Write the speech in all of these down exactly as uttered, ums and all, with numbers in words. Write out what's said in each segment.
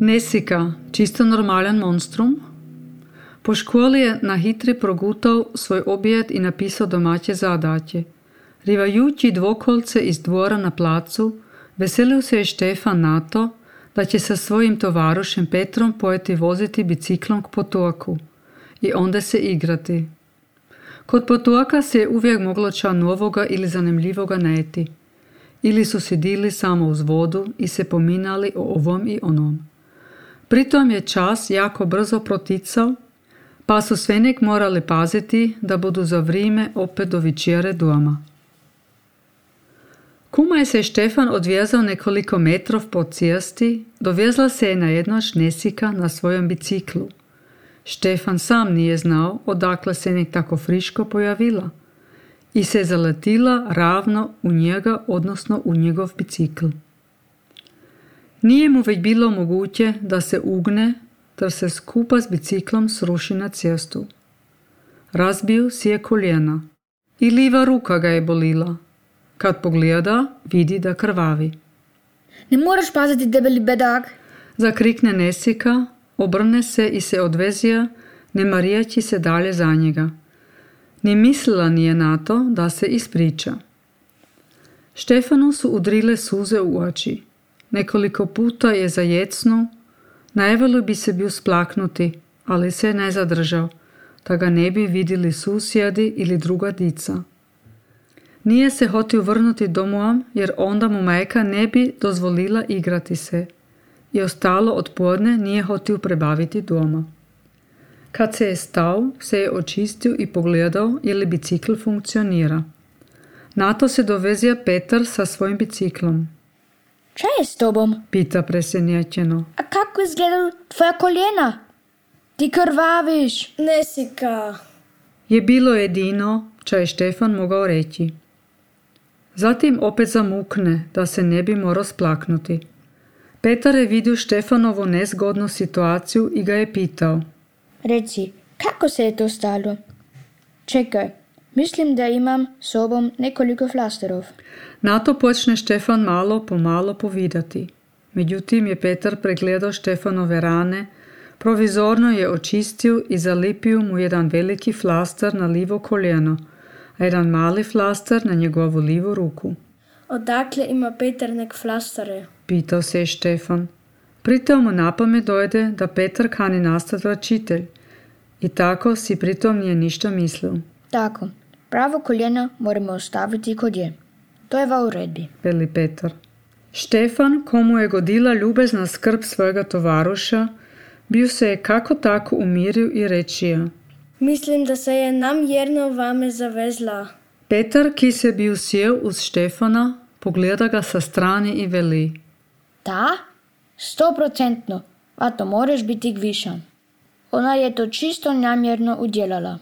Nesika, čisto normalen monstrum. Po školi je na hitri progutal svoj objed i napisao domaće zadaće. Rivajući dvokolce iz dvora na placu, veselio se je Štefan na to da će sa svojim tovarušem Petrom pojeti voziti biciklom k potoku i onda se igrati. Kod potoka se je uvijek moglo ča novoga ili zanimljivoga najeti. Ili su sidili samo uz vodu i se pominali o ovom i onom. Pritom je čas jako brzo proticao, pa su svenik morali paziti da budu za vrijeme opet do večere doma. Kuma je se Štefan odvezao nekoliko metrov po cesti, dovezla se je na jednoć Nesika na svojom biciklu. Štefan sam nije znao odakle se nek tako friško pojavila i se zaletila ravno u njega, odnosno u njegov bicikl. Nije mu već bilo moguće da se ugne, ter se skupa s biciklom sruši na cestu. Razbio si je koljena i liva ruka ga je bolila. Kad pogleda, vidi da krvavi. Ne moraš paziti, debeli bedak. Zakrikne Nesika, obrne se i se odvezija, ne marijaći se dalje za njega. Ni mislila nije na to da se ispriča. Štefanu su udrile suze u oči. Nekoliko puta je zajecnu, najvelo bi se bio splaknuti, ali se ne zadržao, da ga ne bi vidjeli susjedi ili druga dica. Nije se hotio vrnuti domom, jer onda mu majka ne bi dozvolila igrati se i ostalo od podne nije hotio prebaviti doma. Kad se je stao, se je očistio i pogledao je li bicikl funkcionira. Na to se dovezija Petar sa svojim biciklom. Šta je s tobom? Pita presenječeno. A kako izgledaju tvoja koljena? Ti krvaviš. Nesika. Je bilo jedino, čo je Štefan mogao reći. Zatim opet zamukne, da se ne bi morao splaknuti. Petar je vidio Štefanovu nezgodnu situaciju i ga je pitao. Reci, kako se je to stalo? Čekaj, mislim da imam sobom nekoliko flasterov. Na to počne Štefan malo po malo povidati. Međutim je Petar pregledao Štefanove rane, provizorno je očistio i zalipio mu jedan veliki flaster na livo koljeno, a jedan mali flaster na njegovu livu ruku. Odakle ima Petar nek flastare? Pitao se je Štefan. Pritom mu napamet dojde da Petar kani nastati učitelj i tako si pritom nije ništa mislio. Tako, pravo koljeno moramo ostaviti kod je. To je va u redbi, veli Petar. Štefan, komu je godila ljubezna skrb svojega tovaruša, bio se je kako tako umirio i rečija. Mislim da se je namjerno vame zavezla. Petar, ki se bio sjel uz Štefana, pogleda ga sa strane i veli. Da? Stoprocentno, a to moraš biti gvišan. Ona je to čisto namjerno udjelala.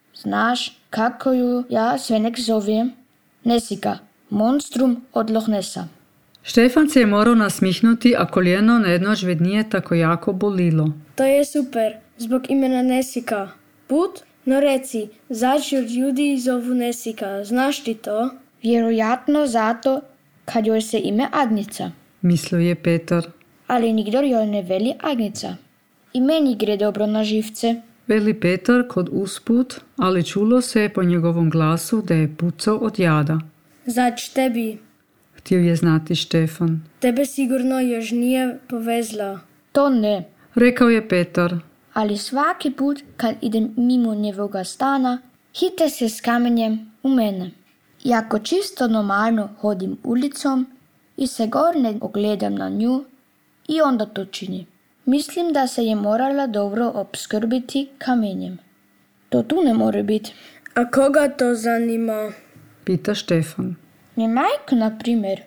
Znaš kako ju ja svenek zovem? Nesika, monstrum od Loch Nessa. Štefan se je morao nasmihnuti, a koljeno na jednoć već nije tako jako bolilo. To je super, zbog imena Nesika. Put? No reci, zač od ljudi zovu Nesika, znaš ti to? Vjerojatno zato kad joj se ime Agnica. Mislio je Petar. Ali nigdor joj ne veli Agnica. I meni gre dobro na živce. Veli Petar kod usput, ali čulo se je po njegovom glasu da je pucao od jada. Zač tebi? Htio je znati Štefan. Tebe sigurno još nije povezla. To ne. Rekao je Petar. Ali svaki put kad idem mimo njegoga stana, hite se s kamenjem u mene. I ako čisto normalno hodim ulicom i se gor ne ogledam na nju, i onda to čini. Mislim da se je morala dobro opskrbiti kamenjem. To tu ne more biti. A koga to zanima? Pita Štefan. Nje majka, na primjer.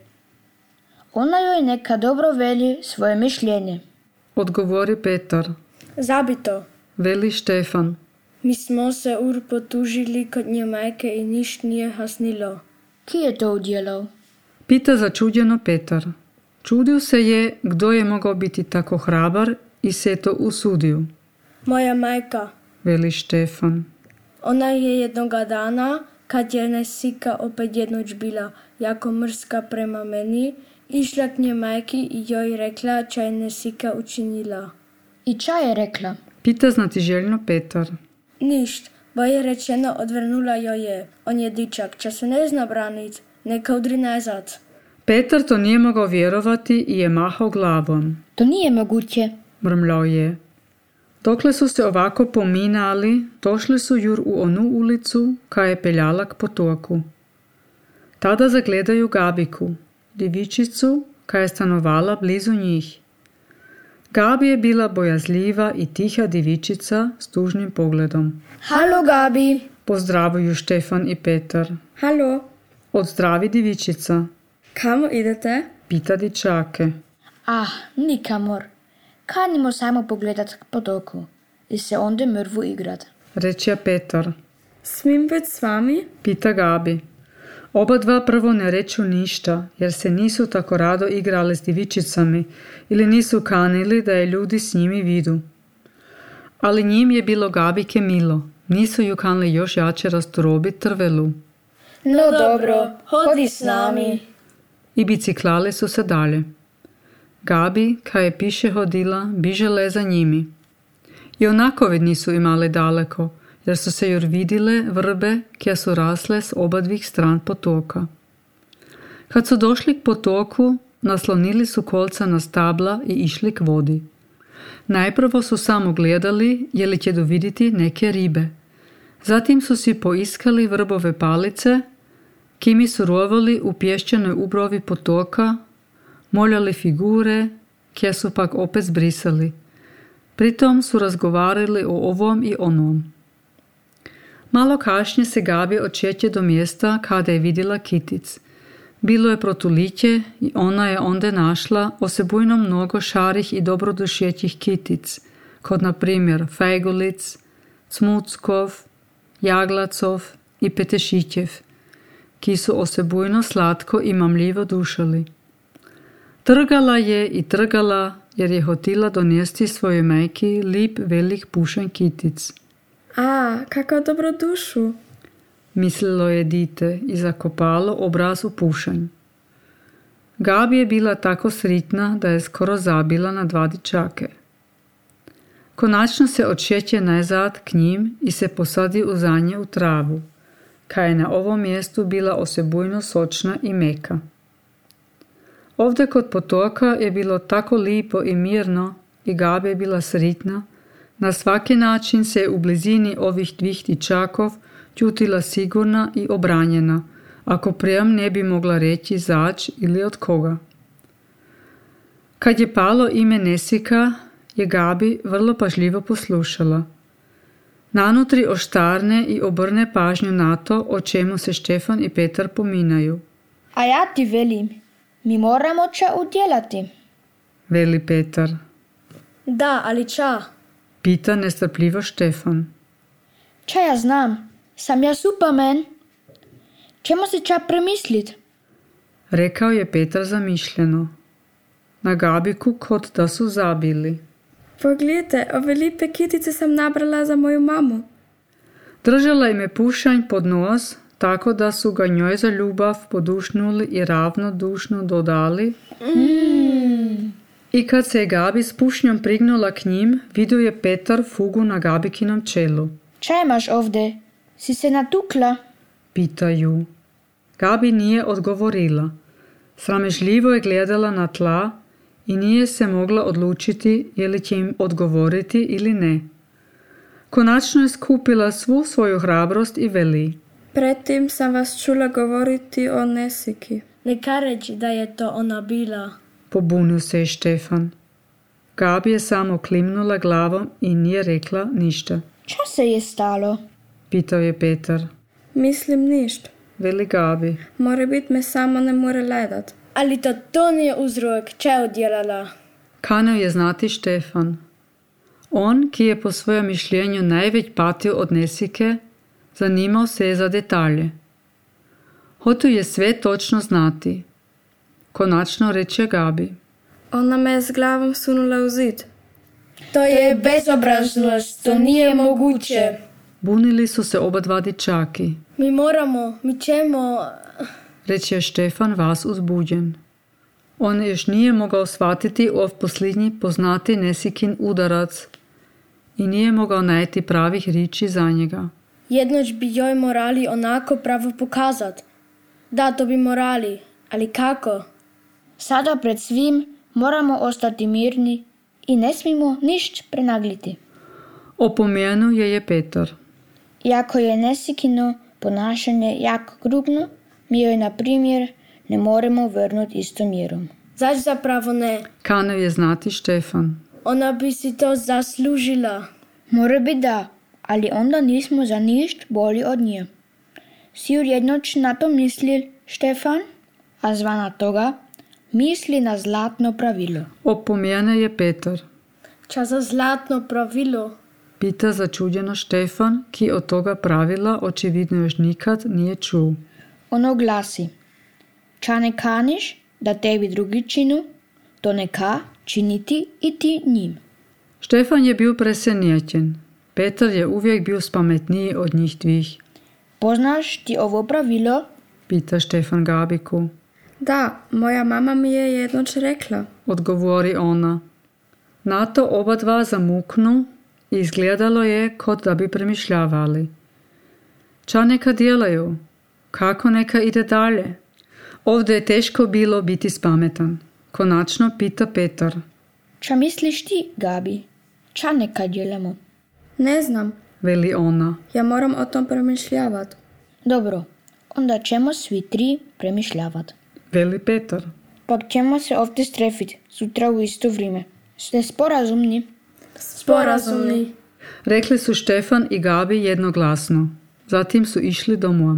Ona joj neka dobro veli svoje mišljenje. Odgovori Petar. Zabito. Veli Štefan. Mi smo se ur potužili kod nje majke i ništa nije hasnilo. Ki je to udjelao? Pita začuđeno Petar. Čudio se je kdo je mogao biti tako hrabar i se je to usudio. Moja majka. Veli Štefan. Ona je jednoga dana, kad je Nesika opet jednoć bila jako mrska prema meni, išla k nje majki i joj rekla, ča je Nesika učinila. I ča je rekla? Pita znatiželjno Petar. Ništ, bo je rečeno odvrnula joj je. On je dičak, ča se ne zna branit, neka udri nazad. Petar to nije mogao vjerovati i je mahao glavom. To nije moguće. Mrmljao je. Dokle su se ovako pominali, došli su jur u onu ulicu koja je peljala k potoku. Tada zagledaju Gabiku, divičicu koja je stanovala blizu njih. Gabi je bila bojazljiva i tiha divičica s tužnim pogledom. Halo, Gabi. Pozdravuju Štefan i Petar. Halo. Odzdravi divičica. Kamo idete? Pita dičake. Ah, nikamor. Kanimo samo pogledat k potoku i se onda mrvu igrat. Reče Petar. Smim biti s vami? Pita Gabi. Oba dva prvo ne reču ništa, jer se nisu tako rado igrali s divičicami ili nisu kanili da je ljudi s njimi vidu. Ali njim je bilo Gabike milo, nisu ju kanili još jače rasturobit trvelu. No dobro, hodi s nami. I biciklali su se dalje. Gabi, kaj je piše hodila, bižele za njimi. I onako nisu imali daleko, jer su se jur vidile vrbe, kje su rasle s obadvih stran potoka. Kad su došli k potoku, naslonili su kolca na stabla i išli k vodi. Najprvo su samo gledali, je li će doviditi neke ribe. Zatim su si poiskali vrbove palice, kimi su rovali u pješčanoj ubrovi potoka, moljali figure, kje su pak opet zbrisali. Pritom su razgovarali o ovom i onom. Malo kašnje se Gabi odšeće do mjesta kada je vidjela kitic. Bilo je protuliće i ona je onda našla osebujno mnogo šarih i dobrodušjećih kitic, kod na primjer fejgolic, cmuckov, jaglacov i petešićev, ki su osebujno slatko i mamljivo dušali. Trgala je i trgala, jer je hotila donijesti svojoj majki lip velik pušen kitic. A, kako dobro dušu. Mislilo je dite i zakopalo obraz u pušanj. Gabi je bila tako sritna da je skoro zabila na dva dičake. Konačno se odšeće nazad k njim i se posadi u zanje u travu, kaj je na ovom mjestu bila osebujno sočna i meka. Ovdje kod potoka je bilo tako lipo i mirno i Gabi je bila sritna. Na svaki način se je u blizini ovih dvih dičakov čutila sigurna i obranjena, ako prijem ne bi mogla reći zač ili od koga. Kad je palo ime Nesika, je Gabi vrlo pažljivo poslušala. Nanutri oštarne i obrne pažnju na to, o čemu se Štefan i Petar pominaju. A ja ti velim, mi moramo ča udjelati. Veli Petar. Da, ali ča? Pita nestrpljivo Štefan. Ča ja znam, sam ja Superman. Čemo se ča premislit? Rekao je Petar zamišljeno. Na Gabiku kod da su zabili. Pogledajte, ove lipe kitice sam nabrala za moju mamu. Držala im je pušanj pod nos, tako da su ga njoj za ljubav podušnuli i ravnodušno dodali. Mm. I kad se je Gabi s pušnjom prignula k njim, vidio je Petar fugu na Gabikinom čelu. Ča imaš ovdje? Si se natukla? Pitaju. Gabi nije odgovorila. Sramežljivo je gledala na tla i nije se mogla odlučiti je li će im odgovoriti ili ne. Konačno je skupila svu svoju hrabrost i veli. Predtim sam vas čula govoriti o Nesiki. Neka reći da je to ona bila. Pobunio se je Štefan. Gabi je samo klimnula glavom i nije rekla ništa. Ča se je stalo? Pitao je Petar. Mislim ništa. Veli Gabi. More bit me samo ne more ledat. Ali to to nije uzrok, če odjelala. Kanio je znati Štefan. On, ki je po svojem mišljenju najveć patio od Nesike, zanimao se je za detalje. Hotu je sve točno znati. Konačno reče Gabi. Ona me je s glavom sunula u zid. To je bezobraznost, to nije moguće. Bunili su se oba dva dječaki. Mi moramo, mi ćemo... Reče je Štefan vas uzbuđen. On još nije mogao shvatiti ov posljednji poznati Nesikin udarac i nije mogao najti pravih riječi za njega. Jednoć bi joj morali onako pravo pokazat. Da, to bi morali, ali kako? Sada pred svim moramo ostati mirni i ne smijemo ništa prenagliti. Opomenuo je je Petar. Iako je Nesikino ponašanje jako grubno, mi joj, na primjer, ne moramo vrnuti istom mjerom. Zač zapravo ne? Kanio je znati Štefan. Ona bi si to zaslužila. Mora bi da, ali onda nismo za ništa bolji od nje. Si jednoć na to mislil, Štefan? A zvana toga misli na zlatno pravilo. Opomene je Petar. Ča za zlatno pravilo? Pita začuđeno Štefan, ki od toga pravila očividno još nikad nije čuo. Ono glasi: ča ne kaniš da tebi drugi činu, to neka činiti i ti njim. Štefan je bio presenečen. Petar je uvijek bio spametniji od njih dvih. Poznaš ti ovo pravilo? Pita Štefan Gabiku. Da, moja mama mi je jednoć rekla. Odgovori ona. Na to oba dva zamuknu i izgledalo je kot da bi premišljavali. Ča neka djelaju? Kako neka ide dalje? Ovdje je teško bilo biti spametan. Konačno pita Petar. Ča misliš ti, Gabi? Ča neka djelamo? Ne znam, Veli ona. ja moram o tom premišljavati. Dobro, onda ćemo svi tri premišljavati. Veli Petar. Pak ćemo se ovdje strefiti, sutra u isto vrijeme. Ste sporazumni? Sporazumni. Rekli su Štefan i Gabi jednoglasno. Zatim su išli domov.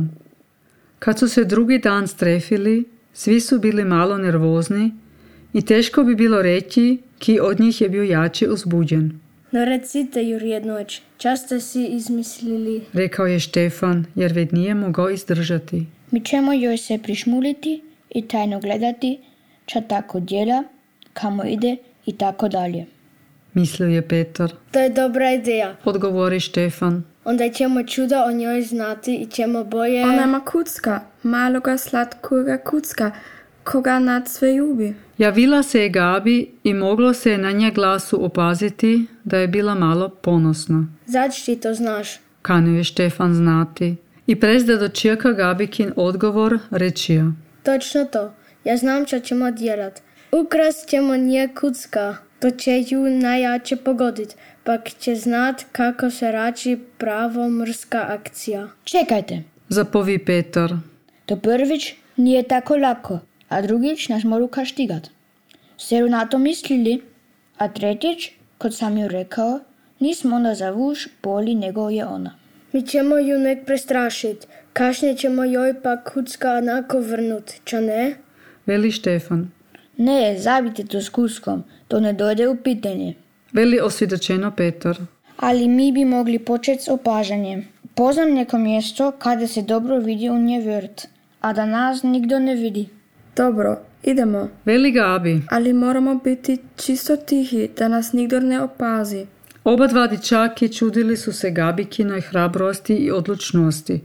Kad su se drugi dan strefili, svi su bili malo nervozni i teško bi bilo reći ki od njih je bio jači uzbuđen. No recite, Jur, jednoć, ča ste si izmislili? Rekao je Štefan, jer već nije mogao izdržati. Mi ćemo joj se prišmuliti i tajno gledati ča tako djela, kamo ide i tako dalje. Mislio je Petar. To je dobra ideja. Odgovori Štefan. Onda ćemo čuda o njoj znati i ćemo boje... Ona ima kucka, maloga slatkoga kucka, koga nad sve ljubi. Javila se je Gabi i moglo se je na nje glasu opaziti da je bila malo ponosna. Zač ti to znaš? Kanio je Štefan znati. I prez da dočeka Gabikin odgovor, rečija. Točno to. Ja znam čo ćemo djelat. Ukrast ćemo nje kucka. To će ju najjače pogodit. Pak će znat kako se rači pravo mrska akcija. Čekajte, Zapovi Petar. to prvič nije tako lako, a drugič nas moru kaštigat. Ste ju na to mislili? A tretič, kot sam ju rekao, nismo onda za vuš bolji nego je ona. Mi ćemo ju nek prestrašit. Kašnje ćemo joj pak kucka onako vrnut, ča ne? Veli Štefan. Ne, zabite to s kuskom, to ne dojde u pitanje. Veli osvjedočeno Petar. Ali mi bi mogli početi s opažanjem. Poznam neko mjesto kada se dobro vidi u nje vrt, a da nas nigdo ne vidi. Dobro, idemo, Veli Gabi. ali moramo biti čisto tihi, da nas nigdo ne opazi. Oba dva dječaki čudili su se Gabikinoj hrabrosti i odlučnosti.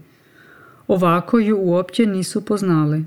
Ovako ju uopće nisu poznali.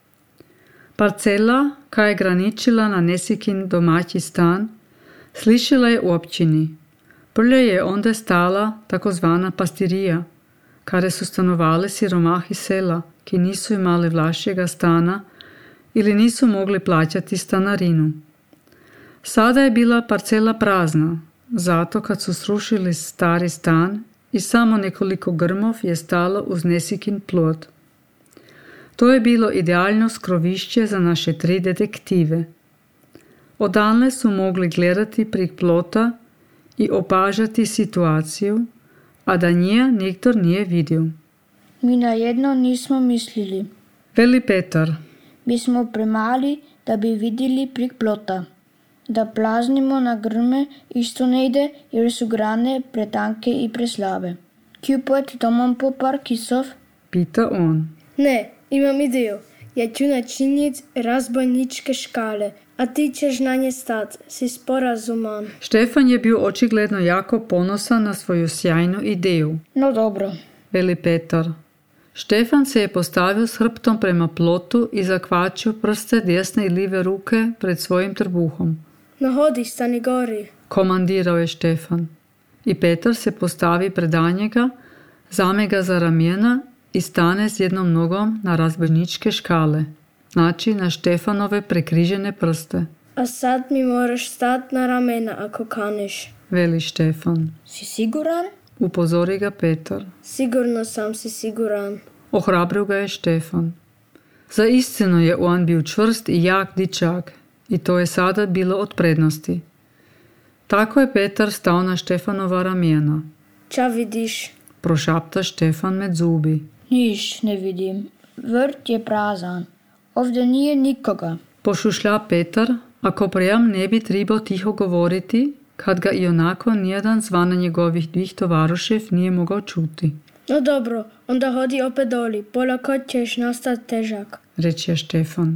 Parcela, koja je graničila na Nesikin domaći stan, slišala je u općini. Prlje je onda stala takozvana pastirija, kare su stanovali siromahi sela, ki nisu imali vlašćega stana ili nisu mogli plaćati stanarinu. Sada je bila parcela prazna, zato kad su srušili stari stan i samo nekoliko grmov je stalo uz Nesikin plot. To je bilo idealno skrovišće za naše tri detektive. Odalne su mogli gledati prek plota i opažati situaciju, a da nje nikdo nije vidio. Mi na jedno nismo mislili. Veli Petar. Mi smo premali da bi vidjeli prek plota. Da plaznimo na grme isto ne ide jer su grane pretanke i preslabe. Kju pojeti domom po par kisov? Pita on. Ne, imam ideju. Ja ću načiniti razbojničke škale, a ti ćeš na nje stat, si sporazuman. Štefan je bio očigledno jako ponosan na svoju sjajnu ideju. No dobro. Veli Petar. Štefan se je postavio s hrbtom prema plotu i zakvačio prste desne i live ruke pred svojim trbuhom. No hodi, stani gori. Komandirao je Štefan. I Petar se postavi pred njega, zame ga za ramena i stane s jednom nogom na razbojničke škale, znači na Štefanove prekrižene prste. A sad mi moraš stat na ramena ako kaneš. Veli Štefan. Si siguran? Upozori ga Petar. Sigurno sam si siguran. Ohrabrio ga je Štefan. Za istinu je on bio čvrst i jak dičak i to je sada bilo od prednosti. Tako je Petar stao na Štefanova ramena. Ča vidiš? Prošapta Štefan med zubi. Niš ne vidim. Vrt je prazan. Ovdje nije nikoga. Pošušlja Petar, ako prijem ne bi trebao tiho govoriti, kad ga i onako nijedan zvana njegovih dvih tovarošev nije mogao čuti. No dobro, onda hodi opet doli, polako ćeš nastati težak. Reče Štefan.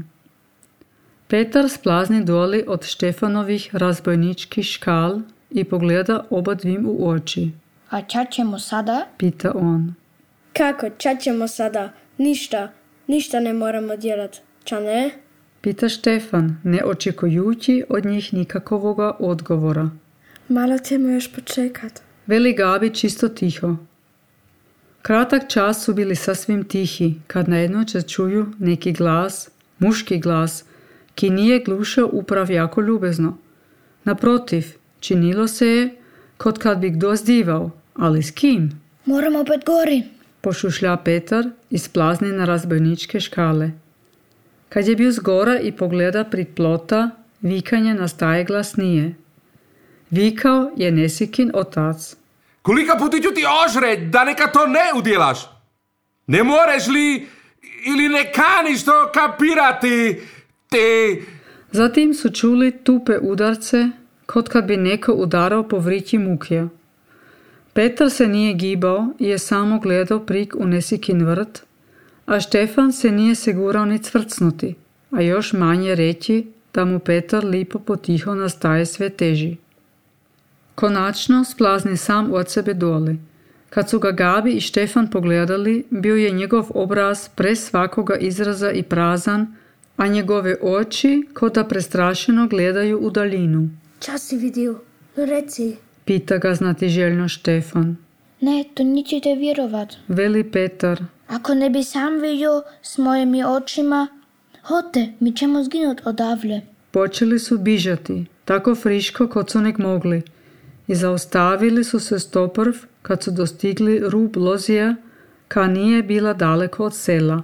Petar splazni doli od Štefanovih razbojničkih škal i pogleda oba dvim u oči. A ča ćemo sada? Pita on. Kako, ča ćemo sada? Ništa, ništa ne moramo djelat, ča ne? Pita Štefan, ne očekujući od njih nikakovoga odgovora. Malo ćemo još počekat. Veli Gabi čisto tiho. Kratak čas su bili sasvim tihi, kad najednou čuju neki glas, muški glas, ki nije glušao uprav jako ljubezno. Naprotiv, činilo se je, kot kad bi kdo zdivao, ali s kim? Moramo opet gori. Pošušlja Petar i splazni na razbojničke škale. Kad je bio zgora i pogleda prid plota, vikanje nastaje glasnije. Vikao je Nesikin otac. Kolika puti ću ti ožret da neka to ne udjelaš? Ne moreš li ili ne kaniš to kapirati? Te... Zatim su čuli tupe udarce, kot kad bi neko udarao po vrići mukija. Petar se nije gibao i je samo gledao prik u Nesikin vrt, a Štefan se nije sigurao ni cvrcnuti, a još manje reći da mu Petar lipo potiho nastaje sve teži. Konačno splazni sam od sebe doli. Kad su ga Gabi i Štefan pogledali, bio je njegov obraz pre svakoga izraza i prazan, a njegove oči ko da prestrašeno gledaju u daljinu. Ča si vidio? Reci. Pita ga znatiželjno Štefan. Ne, to nećete vjerovat. Veli Petar. Ako ne bi sam vidio s mojimi očima, hote, mi ćemo zginut odavle. Počeli su bižati, tako friško kot su nek mogli, i zaustavili su se stoprv kad su dostigli rub lozija, ka nije bila daleko od sela.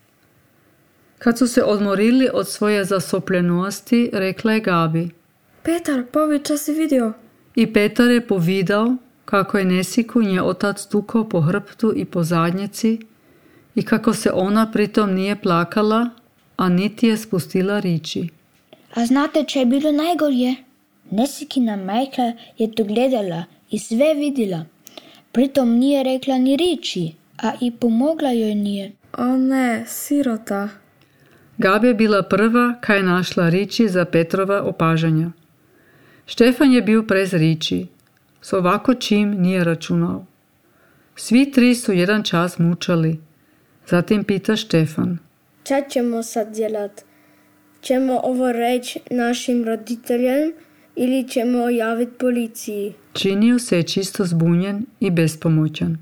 Kad su se odmorili od svoje zasopljenosti, rekla je Gabi. Petar, povi ča si vidio. I Petar je povidao kako je Nesiku nje otac tukao po hrbtu i po zadnjici i kako se ona pritom nije plakala, a niti je spustila riči. A znate če je bilo najgorje? Nesikina majka je to gledala i sve vidjela. Pritom nije rekla ni riči, a i pomogla joj nije. O ne, sirota. Gabi je bila prva kaj je našla riči za Petrova opažanja. Štefan je bio prez riči, s ovako čim nije računao. Svi tri su jedan čas mučali. Zatim pita Štefan. Ča ćemo sad djelat? Ćemo ovo reći našim roditeljem ili ćemo javiti policiji? Činio se je čisto zbunjen i bespomoćan.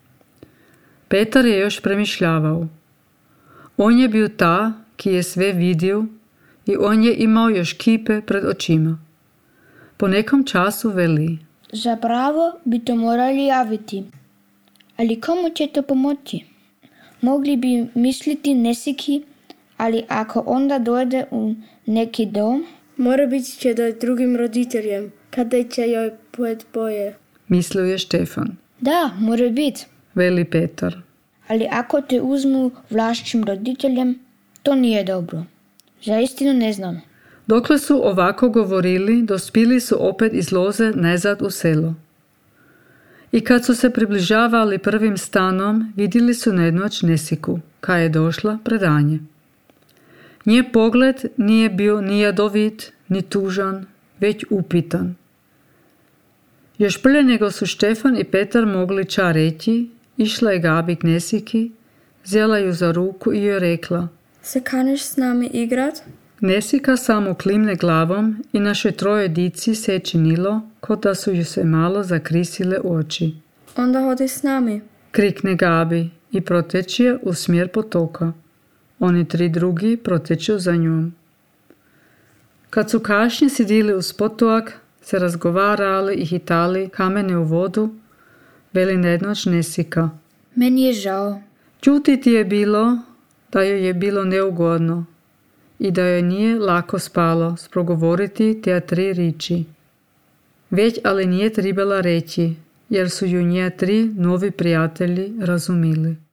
Petar je još premišljavao. On je bio ta, ki je sve vidio i on je imao još kipe pred očima. Po nekom času veli. Zapravo bi to morali javiti. Ali komu će to pomoći? Mogli bi misliti Nesiki, ali ako onda dojde u neki dom, mora biti će da drugim roditeljem, kada će joj pojet boje. Mislio je Štefan. Da, mora biti. Veli Petar. Ali ako te uzmu vlašćim roditeljem, to nije dobro. Zaistinu ne znam. Dokle su ovako govorili, dospili su opet iz loze nazad u selo. I kad su se približavali prvim stanom, vidjeli su na jednoć Nesiku, kaj je došla predanje. Nje pogled nije bio ni jadovit, ni tužan, već upitan. Još prije nego su Štefan i Petar mogli ča reći, išla je Gabi k Nesiki, vzela ju za ruku i joj rekla: Se kaniš s nami igrat? Nesika samo klimne glavom i naše troje dici se je činilo, kot da su ju se malo zakrisile oči. Onda hodi s nami. Krikne Gabi i proteče u smjer potoka. Oni tri drugi proteču za njom. Kad su kašnje sidili uz potok, se razgovarali i hitali kamene u vodu, veli nednoć Nesika: Meni je žao. Čutiti je bilo da joj je bilo neugodno i da joj nije lako spalo sprogovoriti te tri riči. Već ali nije trebala reći, jer su ju nje tri novi prijatelji razumili.